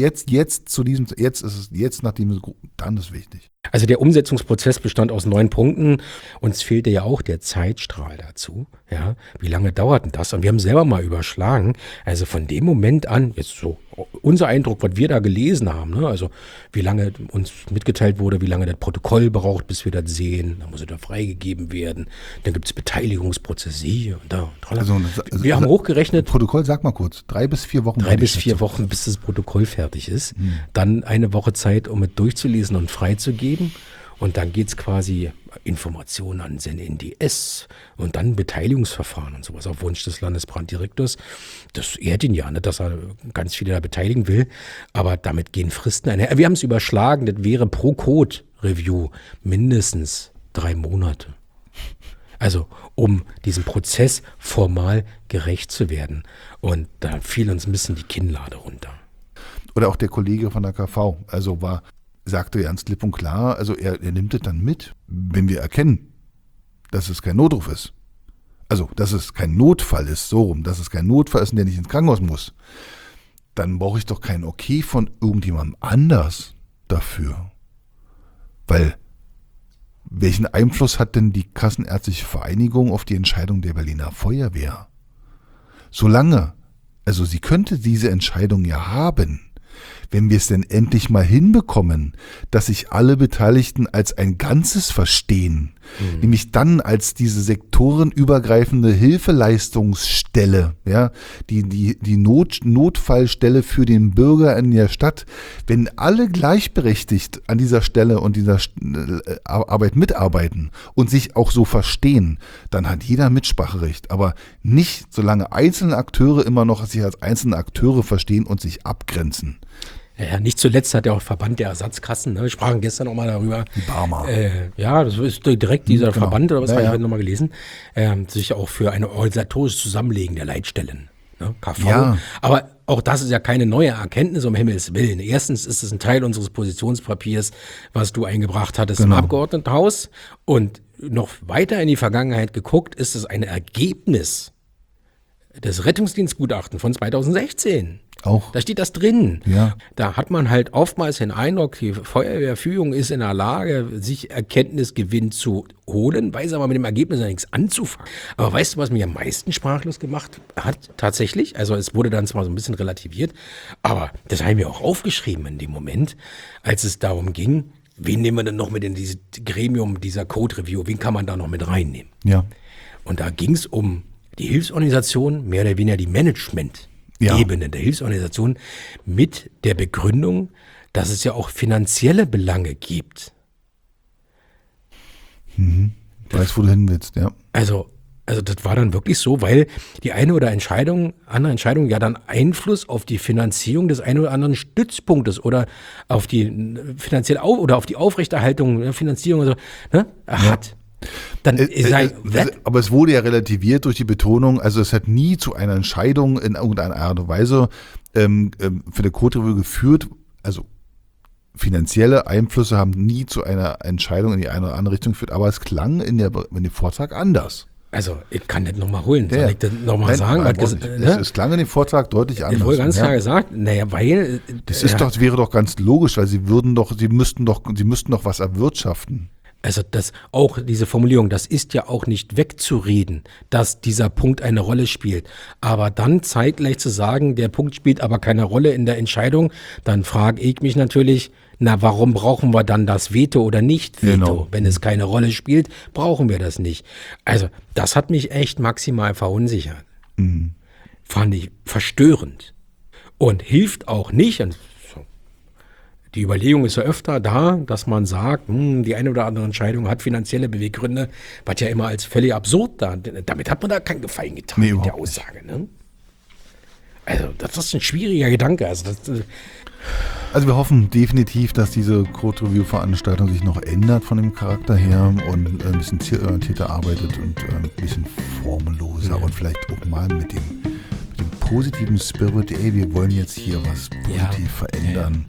nachdem, dann ist wichtig. Also der Umsetzungsprozess bestand aus 9 Punkten. Uns fehlte ja auch der Zeitstrahl dazu. Ja, wie lange dauert denn das? Und wir haben selber mal überschlagen. Also von dem Moment an, jetzt so unser Eindruck, was wir da gelesen haben, ne? Also wie lange uns mitgeteilt wurde, wie lange das Protokoll braucht, bis wir das sehen. Dann muss es da freigegeben werden. Dann gibt es Beteiligungsprozesse hier und da. Wir haben hochgerechnet. Protokoll, sag mal kurz, 3 bis 4 Wochen. 3 bis 4 Wochen, bis das Protokoll fertig ist. Dann eine Woche Zeit, um es durchzulesen und freizugeben. Und dann geht es quasi Informationen an den NDS und dann Beteiligungsverfahren und sowas auf Wunsch des Landesbranddirektors. Das ehrt ihn ja, nicht, dass er ganz viele da beteiligen will, aber damit gehen Fristen einher. Wir haben es überschlagen, das wäre pro Code-Review mindestens 3 Monate. Also um diesem Prozess formal gerecht zu werden. Und da fiel uns ein bisschen die Kinnlade runter. Oder auch der Kollege von der KV, sagte ganz klipp und klar, also er nimmt es dann mit, wenn wir erkennen, dass es kein Notruf ist. Also, dass es kein Notfall ist, so rum, dass es kein Notfall ist und der nicht ins Krankenhaus muss. Dann brauche ich doch kein Okay von irgendjemandem anders dafür. Weil, welchen Einfluss hat denn die Kassenärztliche Vereinigung auf die Entscheidung der Berliner Feuerwehr? Sie könnte diese Entscheidung ja haben, wenn wir es denn endlich mal hinbekommen, dass sich alle Beteiligten als ein Ganzes verstehen, nämlich dann als diese sektorenübergreifende Hilfeleistungsstelle, ja, die Notfallstelle für den Bürger in der Stadt, wenn alle gleichberechtigt an dieser Stelle und dieser Arbeit mitarbeiten und sich auch so verstehen, dann hat jeder Mitspracherecht, aber nicht, solange einzelne Akteure immer noch sich als einzelne Akteure verstehen und sich abgrenzen. Ja, nicht zuletzt hat ja auch Verband der Ersatzkassen, ne? Wir sprachen gestern auch mal darüber. Die Barmer. Das ist direkt dieser Genau. Verband, oder was habe ich Ja. heute nochmal gelesen, sich auch für ein organisatorisches Zusammenlegen der Leitstellen, ne? KV. Ja. Aber auch das ist ja keine neue Erkenntnis, um Himmels Willen. Erstens ist es ein Teil unseres Positionspapiers, was du eingebracht hattest im Abgeordnetenhaus. Und noch weiter in die Vergangenheit geguckt, ist es ein Ergebnis das Rettungsdienstgutachten von 2016. Auch. Da steht das drin. Ja. Da hat man halt oftmals den Eindruck, die Feuerwehrführung ist in der Lage, sich Erkenntnisgewinn zu holen, weiß aber mit dem Ergebnis ja nichts anzufangen. Aber weißt du, was mich am meisten sprachlos gemacht hat? Tatsächlich, also es wurde dann zwar so ein bisschen relativiert, aber das haben wir auch aufgeschrieben in dem Moment, als es darum ging, wen nehmen wir denn noch mit in dieses Gremium dieser Code-Review, wen kann man da noch mit reinnehmen? Ja. Und da ging es um die Hilfsorganisation, mehr oder weniger die Management-Ebene der Hilfsorganisation mit der Begründung, dass es ja auch finanzielle Belange gibt. Weiß, wo du hin willst, ja. Also das war dann wirklich so, weil die eine oder andere Entscheidung ja dann Einfluss auf die Finanzierung des einen oder anderen Stützpunktes oder auf die finanzielle oder auf die Aufrechterhaltung der Finanzierung oder so, ne, hat. Dann aber es wurde ja relativiert durch die Betonung, also es hat nie zu einer Entscheidung in irgendeiner Art und Weise für eine Code-Review geführt, also finanzielle Einflüsse haben nie zu einer Entscheidung in die eine oder andere Richtung geführt, aber es klang in dem Vortrag anders. Also, ich kann das nochmal holen. Soll ich das nochmal sagen? Es klang in dem Vortrag deutlich anders. Ich wurde ganz klar gesagt, naja, weil... Das wäre doch ganz logisch, weil sie müssten doch was erwirtschaften. Also auch diese Formulierung, das ist ja auch nicht wegzureden, dass dieser Punkt eine Rolle spielt. Aber dann zeitgleich zu sagen, der Punkt spielt aber keine Rolle in der Entscheidung, dann frage ich mich natürlich, na, warum brauchen wir dann das Veto oder nicht Veto? Genau. Wenn es keine Rolle spielt, brauchen wir das nicht. Also das hat mich echt maximal verunsichert. Fand ich verstörend. Und hilft auch nicht, und die Überlegung ist ja öfter da, dass man sagt, die eine oder andere Entscheidung hat finanzielle Beweggründe, was ja immer als völlig absurd da. Damit hat man da keinen Gefallen getan mit der Aussage. Ne? Also das ist ein schwieriger Gedanke. Also wir hoffen definitiv, dass diese Code-Review-Veranstaltung sich noch ändert von dem Charakter her und ein bisschen zielorientierter arbeitet und ein bisschen formelloser und vielleicht auch mal mit dem positiven Spirit, wir wollen jetzt hier was positiv verändern.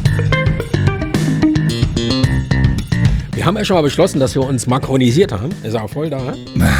Wir haben ja schon mal beschlossen, dass wir uns makronisiert haben. Ist auch voll da.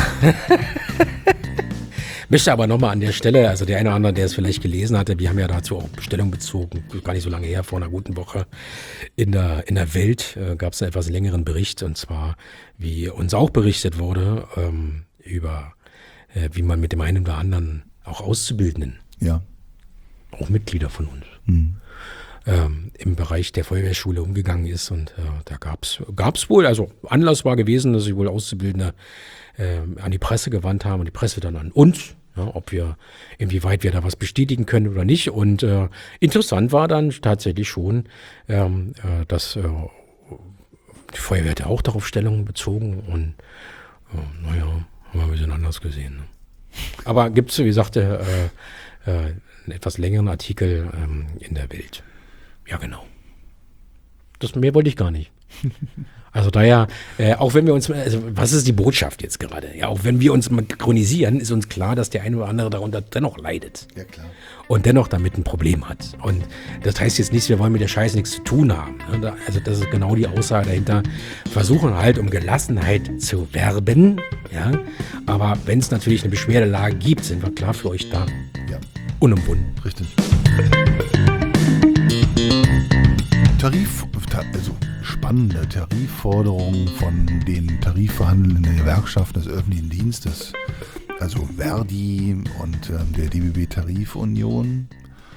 Möchte aber nochmal an der Stelle, also der eine oder andere, der es vielleicht gelesen hatte, wir haben ja dazu auch Stellung bezogen, gar nicht so lange her, vor einer guten Woche. In der Welt gab es einen etwas längeren Bericht, und zwar, wie uns auch berichtet wurde, über wie man mit dem einen oder anderen auch Auszubildenden, auch Mitglieder von uns, im Bereich der Feuerwehrschule umgegangen ist. Und da gab's wohl, also Anlass war gewesen, dass sich wohl Auszubildende an die Presse gewandt haben und die Presse dann an uns, inwieweit wir da was bestätigen können oder nicht. Und interessant war dann tatsächlich schon, dass die Feuerwehr hat auch darauf Stellung bezogen und haben wir ein bisschen anders gesehen. Ne? Aber gibt es, wie sagte, einen etwas längeren Artikel in der Welt. Ja, genau. Das mehr wollte ich gar nicht. Also daher, auch wenn wir uns, also was ist die Botschaft jetzt gerade? Ja, auch wenn wir uns makronisieren, ist uns klar, dass der eine oder andere darunter dennoch leidet. Ja, klar. Und dennoch damit ein Problem hat. Und das heißt jetzt nicht, wir wollen mit der Scheiße nichts zu tun haben. Also das ist genau die Aussage dahinter. Versuchen halt um Gelassenheit zu werben. Ja? Aber wenn es natürlich eine Beschwerdelage gibt, sind wir klar für euch da. Ja. Unumwunden. Richtig. Also spannende Tarifforderungen von den Tarifverhandelnden Gewerkschaften des öffentlichen Dienstes, also Verdi und der DBB Tarifunion,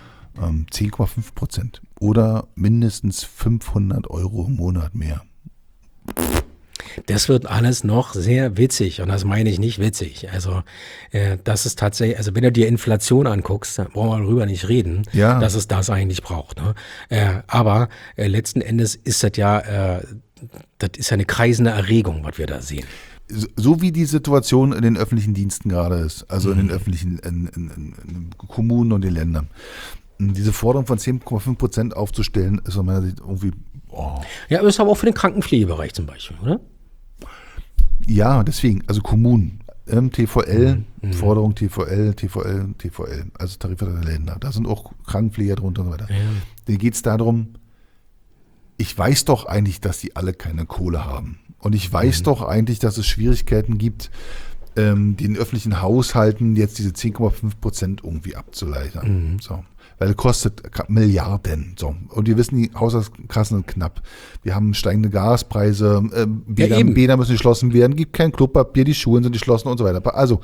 10,5% oder mindestens 500 € im Monat mehr. Das wird alles noch sehr witzig, und das meine ich nicht witzig. Also das ist tatsächlich, also wenn du dir Inflation anguckst, da brauchen wir darüber nicht reden, dass es das eigentlich braucht. Ne? Aber letzten Endes ist das ja, das ist ja eine kreisende Erregung, was wir da sehen. So wie die Situation in den öffentlichen Diensten gerade ist, also in den öffentlichen in Kommunen und den Ländern. Diese Forderung von 10,5% aufzustellen, ist aus meiner Sicht irgendwie... Ja, aber das ist aber auch für den Krankenpflegebereich zum Beispiel, oder? Ja, deswegen, also Kommunen, TVL, Forderung TVL, also Tarifvertrag der Länder, da sind auch Krankenpfleger drunter und so weiter. Ja. Denen geht es darum, ich weiß doch eigentlich, dass die alle keine Kohle haben. Und ich weiß doch eigentlich, dass es Schwierigkeiten gibt, den öffentlichen Haushalten jetzt diese 10,5% irgendwie abzuleitern. So. Weil es kostet Milliarden. So. Und wir wissen, die Haushaltskassen sind knapp. Wir haben steigende Gaspreise, Bäder müssen geschlossen werden, gibt kein Klopapier, die Schulen sind geschlossen und so weiter. Also,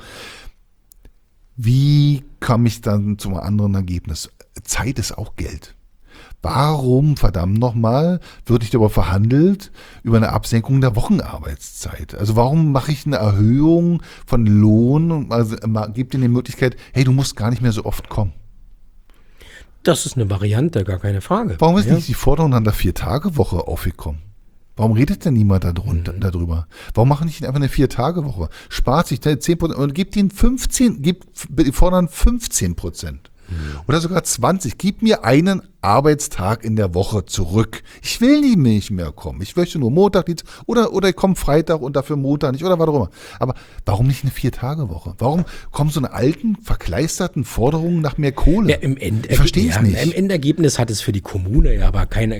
wie komme ich dann zum anderen Ergebnis? Zeit ist auch Geld. Warum, verdammt nochmal, wird nicht darüber verhandelt, über eine Absenkung der Wochenarbeitszeit? Also warum mache ich eine Erhöhung von Lohn, also gibt ihnen die Möglichkeit, hey, du musst gar nicht mehr so oft kommen? Das ist eine Variante, gar keine Frage. Warum ist nicht die Forderung an der 4-Tage-Woche aufgekommen? Warum redet denn niemand darüber? Warum machen nicht einfach eine 4-Tage-Woche? Spart sich 10% und gibt ihnen fordern 15%. Oder sogar 20. Gib mir einen Arbeitstag in der Woche zurück. Ich will nicht mehr kommen. Ich möchte nur Montag, oder ich komme Freitag und dafür Montag nicht oder was auch immer. Aber warum nicht eine 4-Tage-Woche? Warum kommen so eine alten, verkleisterten Forderungen nach mehr Kohle? Ja, ich verstehe es nicht. Im Endergebnis hat es für die Kommune ja aber keine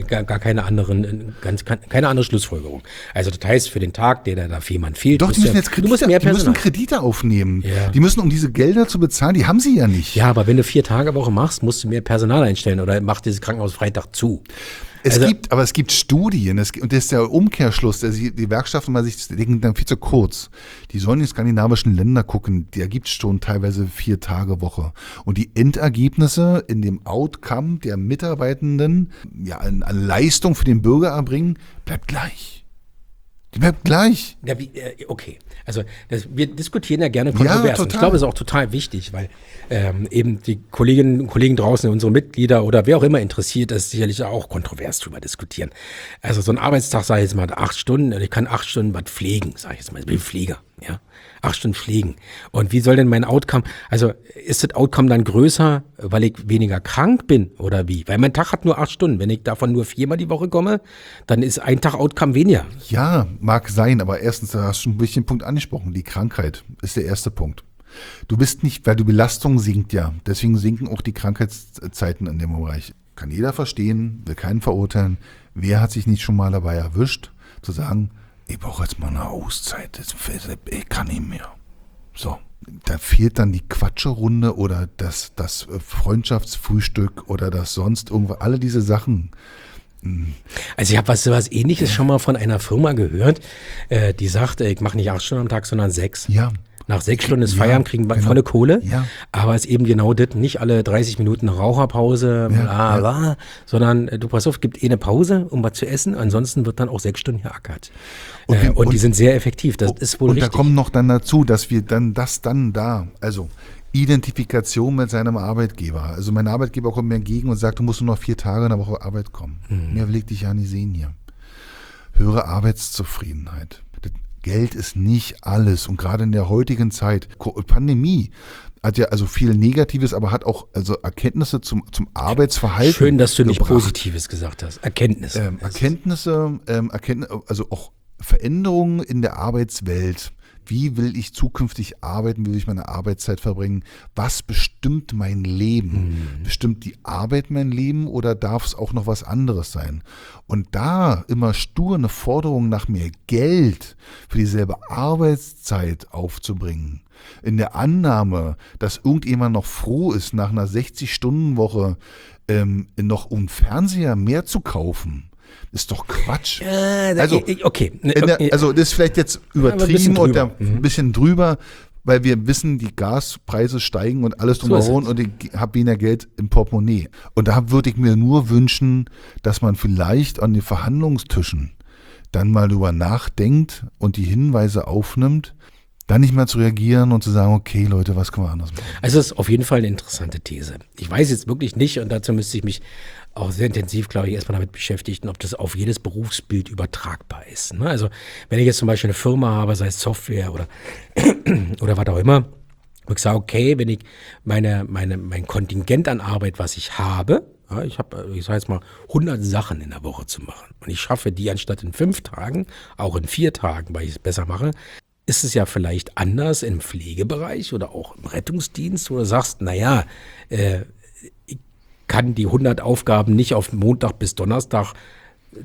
andere Schlussfolgerung. Also das heißt, für den Tag, der da jemand fehlt, doch, die müssen Kredite aufnehmen. Ja. Die müssen, um diese Gelder zu bezahlen, die haben sie ja nicht. Ja, aber wenn du 4-Tage-Woche machst, musst du mehr Personal einstellen oder macht dieses Krankenhaus Freitag zu. Es gibt Studien, und das ist der Umkehrschluss, die Gewerkschaften mal sich denken dann viel zu kurz. Die sollen in die skandinavischen Länder gucken, da gibt es schon teilweise 4-Tage-Woche. Und die Endergebnisse in dem Outcome der Mitarbeitenden, ja, an Leistung für den Bürger erbringen, bleibt gleich. Die bleibt gleich. Ja, okay. Also wir diskutieren ja gerne kontrovers. Ja, ich glaube, es ist auch total wichtig, weil eben die Kolleginnen und Kollegen draußen, unsere Mitglieder oder wer auch immer interessiert, das sicherlich auch kontrovers drüber diskutieren. Also so ein Arbeitstag, sage ich jetzt mal, 8 Stunden, ich kann 8 Stunden was pflegen, sage ich jetzt mal, ich bin Pfleger, ja. 8 Stunden pflegen. Und wie soll denn mein Outcome, also ist das Outcome dann größer, weil ich weniger krank bin oder wie? Weil mein Tag hat nur 8 Stunden. Wenn ich davon nur 4-mal die Woche komme, dann ist ein Tag Outcome weniger. Ja, mag sein, aber erstens, da hast du schon einen Punkt angesprochen. Die Krankheit ist der erste Punkt. Du bist nicht, weil die Belastung sinkt ja. Deswegen sinken auch die Krankheitszeiten in dem Bereich. Kann jeder verstehen, will keinen verurteilen. Wer hat sich nicht schon mal dabei erwischt, zu sagen, ich brauche jetzt mal eine Auszeit, ich kann nicht mehr. So, da fehlt dann die Quatscherunde oder das Freundschaftsfrühstück oder das sonst irgendwo, alle diese Sachen. Also ich habe was Ähnliches schon mal von einer Firma gehört, die sagt, ich mache nicht 8 Stunden am Tag, sondern 6. Ja. Nach 6 Stunden ist Feierabend, kriegen wir volle Kohle. Ja. Aber es ist eben genau das, nicht alle 30 Minuten Raucherpause, sondern du pass auf, gibt eine Pause, um was zu essen. Ansonsten wird dann auch 6 Stunden geackert. Und die sind sehr effektiv, das ist wohl richtig. Und da kommt noch dann dazu, dass wir dann also Identifikation mit seinem Arbeitgeber. Also mein Arbeitgeber kommt mir entgegen und sagt, du musst nur noch 4 Tage in der Woche Arbeit kommen. Mehr will ich dich ja nicht sehen hier. Höhere Arbeitszufriedenheit. Geld ist nicht alles und gerade in der heutigen Zeit, Pandemie hat ja also viel Negatives, aber hat auch also Erkenntnisse zum Arbeitsverhalten. Schön, dass du nicht Positives gesagt hast. Erkenntnisse. Also auch Veränderungen in der Arbeitswelt. Wie will ich zukünftig arbeiten? Wie will ich meine Arbeitszeit verbringen? Was bestimmt mein Leben? Bestimmt die Arbeit mein Leben oder darf es auch noch was anderes sein? Und da immer stur eine Forderung nach mehr Geld für dieselbe Arbeitszeit aufzubringen, in der Annahme, dass irgendjemand noch froh ist, nach einer 60-Stunden-Woche noch um Fernseher mehr zu kaufen, ist doch Quatsch. Also das ist vielleicht jetzt übertrieben und ein bisschen drüber, weil wir wissen, die Gaspreise steigen und alles drumherum und ich habe weniger Geld im Portemonnaie. Und da würde ich mir nur wünschen, dass man vielleicht an den Verhandlungstischen dann mal drüber nachdenkt und die Hinweise aufnimmt, dann nicht mehr zu reagieren und zu sagen, okay Leute, was können wir anders machen? Also es ist auf jeden Fall eine interessante These. Ich weiß jetzt wirklich nicht und dazu müsste ich mich auch sehr intensiv, glaube ich, erstmal damit beschäftigen, ob das auf jedes Berufsbild übertragbar ist. Ne? Also wenn ich jetzt zum Beispiel eine Firma habe, sei es Software oder was auch immer, wo ich sage, okay, wenn ich mein Kontingent an Arbeit, was ich habe, ja, ich sage jetzt mal 100 Sachen in der Woche zu machen und ich schaffe die anstatt in 5 Tagen, auch in 4 Tagen, weil ich es besser mache, ist es ja vielleicht anders im Pflegebereich oder auch im Rettungsdienst, wo du sagst, naja, ich kann die 100 Aufgaben nicht auf Montag bis Donnerstag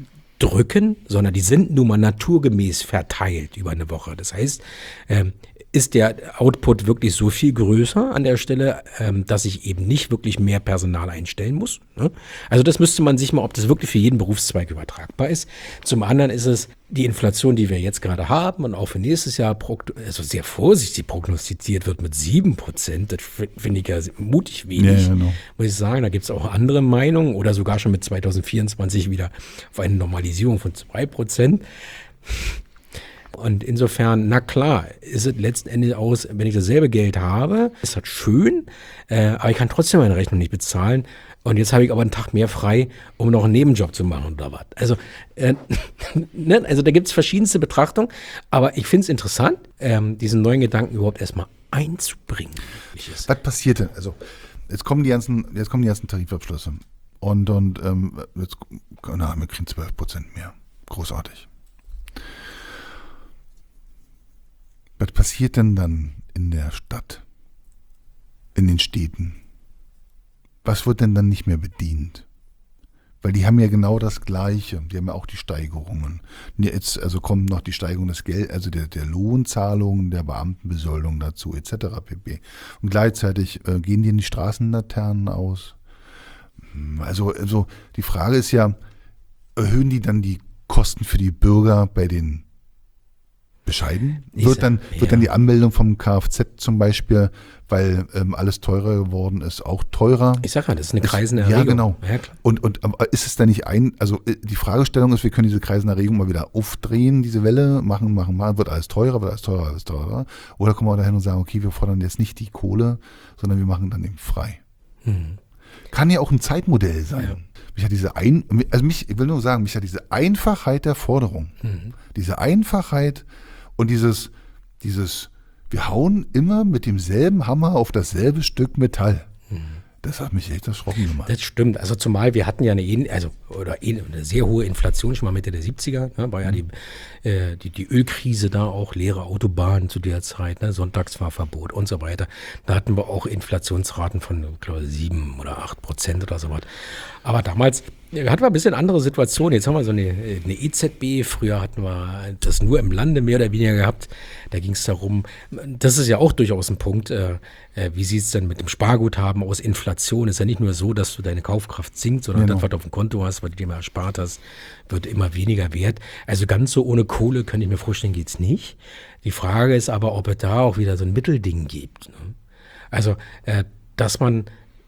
drücken, sondern die sind nun mal naturgemäß verteilt über eine Woche. Das heißt, ist der Output wirklich so viel größer an der Stelle, dass ich eben nicht wirklich mehr Personal einstellen muss. Ne? Also das müsste man sich mal, ob das wirklich für jeden Berufszweig übertragbar ist. Zum anderen ist es die Inflation, die wir jetzt gerade haben und auch für nächstes Jahr also sehr vorsichtig prognostiziert wird mit 7%. Das finde ich ja mutig wenig, genau. muss ich sagen. Da gibt es auch andere Meinungen oder sogar schon mit 2024 wieder auf eine Normalisierung von 2%. Und insofern, na klar, ist es letzten Endes aus, wenn ich dasselbe Geld habe, ist das schön, aber ich kann trotzdem meine Rechnung nicht bezahlen. Und jetzt habe ich aber einen Tag mehr frei, um noch einen Nebenjob zu machen oder was. Also, ne? Also da gibt es verschiedenste Betrachtungen, aber ich finde es interessant, diesen neuen Gedanken überhaupt erstmal einzubringen. Was passiert denn? Also jetzt kommen die ganzen Tarifabschlüsse und jetzt, wir kriegen 12% mehr. Großartig. Was passiert denn dann in der Stadt, in den Städten? Was wird denn dann nicht mehr bedient? Weil die haben ja genau das Gleiche. Die haben ja auch die Steigerungen. Jetzt also kommt noch die Steigerung des Geld, also der Lohnzahlungen, der Beamtenbesoldung dazu, etc. pp. Und gleichzeitig gehen die Straßenlaternen aus. Also die Frage ist ja, erhöhen die dann die Kosten für die Bürger bei den Bescheiden? Wird dann die Anmeldung vom Kfz zum Beispiel, weil alles teurer geworden ist, auch teurer? Ich sage ja, das ist eine kreisende Erregung. Ja, genau. Ja, klar. Und ist es dann nicht also die Fragestellung ist, wir können diese kreisende Erregung mal wieder aufdrehen, diese Welle, machen, wird alles teurer. Oder kommen wir dahin und sagen, okay, wir fordern jetzt nicht die Kohle, sondern wir machen dann eben frei. Kann ja auch ein Zeitmodell sein. Ja. Mich hat ich will nur sagen, mich hat diese Einfachheit der Forderung, diese Einfachheit und dieses, wir hauen immer mit demselben Hammer auf dasselbe Stück Metall. Das hat mich echt erschrocken gemacht. Das stimmt. Also zumal wir hatten ja eine sehr hohe Inflation schon mal Mitte der 70er. Ne, war ja die Ölkrise da auch, leere Autobahnen zu der Zeit, ne, Sonntagsfahrverbot und so weiter. Da hatten wir auch Inflationsraten von, glaube ich, 7 oder 8% oder so was. Aber damals hatten wir ein bisschen andere Situation. Jetzt haben wir so eine EZB. Früher hatten wir das nur im Lande mehr oder weniger gehabt. Da ging es darum, das ist ja auch durchaus ein Punkt, wie sieht es denn mit dem Sparguthaben aus? Inflation ist ja nicht nur so, dass du deine Kaufkraft sinkt, sondern das, was du auf dem Konto hast, was du dir mal erspart hast, wird immer weniger wert. Also ganz so ohne Kohle, könnte ich mir vorstellen, geht's nicht. Die Frage ist aber, ob es da auch wieder so ein Mittelding gibt. Ne? Also, dass man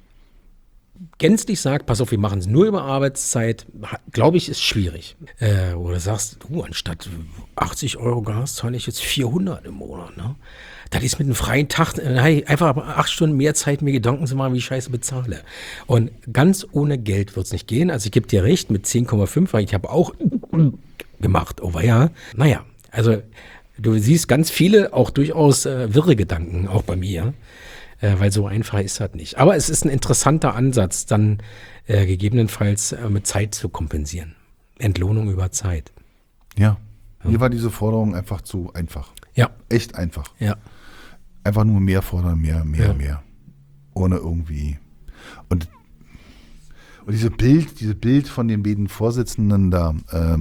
gänzlich sagt, pass auf, wir machen es nur über Arbeitszeit, glaube ich, ist schwierig. Oder sagst du, anstatt 80 € Gas zahle ich jetzt 400 im Monat. Ne? Das ist mit einem freien Tag, einfach 8 Stunden mehr Zeit, mir Gedanken zu machen, wie ich Scheiße bezahle. Und ganz ohne Geld wird es nicht gehen. Also ich gebe dir recht, mit 10,5, weil ich habe auch gemacht. Oh ja, naja, also du siehst ganz viele, auch durchaus wirre Gedanken, auch bei mir. Weil so einfach ist das nicht. Aber es ist ein interessanter Ansatz, dann gegebenenfalls mit Zeit zu kompensieren. Entlohnung über Zeit. Ja, mir war diese Forderung einfach zu einfach. Ja. Echt einfach. Ja. Einfach nur mehr fordern, mehr. Ohne irgendwie. Und dieses Bild von den beiden Vorsitzenden da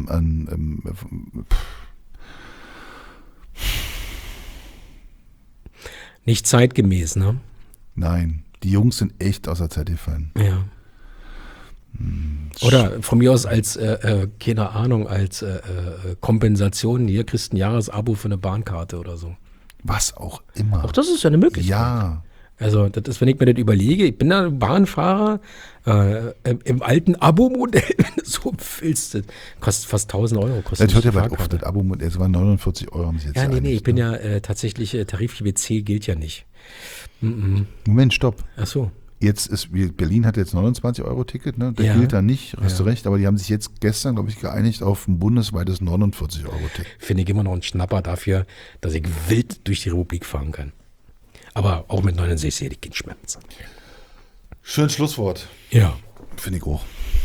nicht zeitgemäß, ne? Nein, die Jungs sind echt aus der Zeit gefallen. Ja. Oder von mir aus als, keine Ahnung, als Kompensation, hier kriegst du ein Jahresabo für eine Bahnkarte oder so. Was auch immer. Auch das ist ja eine Möglichkeit. Ja. Also das ist, wenn ich mir das überlege, ich bin da Bahnfahrer im alten Abo-Modell, wenn du so willst, das kostet fast 1.000 €. Das hört ja bald auf, das Abo-Modell, es waren 49 € haben sie jetzt. Ja, nee, ich bin ja tatsächlich, tarifliche C gilt ja nicht. Moment, stopp. Ach so. Jetzt Berlin hat jetzt 29 € Ticket, ne? Der gilt da nicht, hast du recht, aber die haben sich jetzt gestern, glaube ich, geeinigt auf ein bundesweites 49 € Ticket. Finde ich immer noch ein Schnapper dafür, dass ich wild durch die Republik fahren kann. Aber auch mit 69 hätte ich keinen Schmerz. Schön Schlusswort. Ja. Finde ich auch.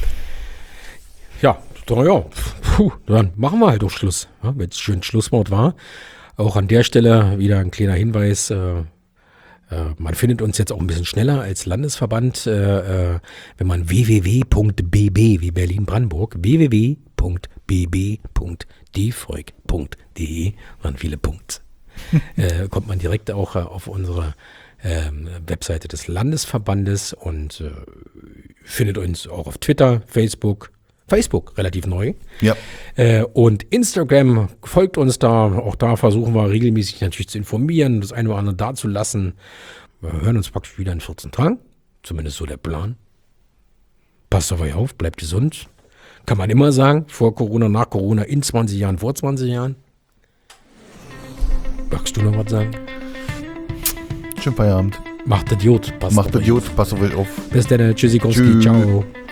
Ja, dann machen wir halt auch Schluss. Ja, wenn es schön Schlusswort war. Auch an der Stelle wieder ein kleiner Hinweis. Man findet uns jetzt auch ein bisschen schneller als Landesverband, wenn man www.bb wie Berlin-Brandenburg, www.bb.defreuk.de, waren viele Punkte. kommt man direkt auch auf unsere Webseite des Landesverbandes und findet uns auch auf Twitter, Facebook, relativ neu. Ja. Und Instagram, folgt uns da. Auch da versuchen wir regelmäßig natürlich zu informieren, das eine oder andere dazulassen. Wir hören uns praktisch wieder in 14 Tagen. Zumindest so der Plan. Passt auf euch auf, bleibt gesund. Kann man immer sagen, vor Corona, nach Corona, in 20 Jahren, vor 20 Jahren. Magst du noch was sagen? Schönen Feierabend. Macht Idiot. Macht Idiot, passt auf euch auf. Bis dann, tschüssikowski, Tschüss. ciao.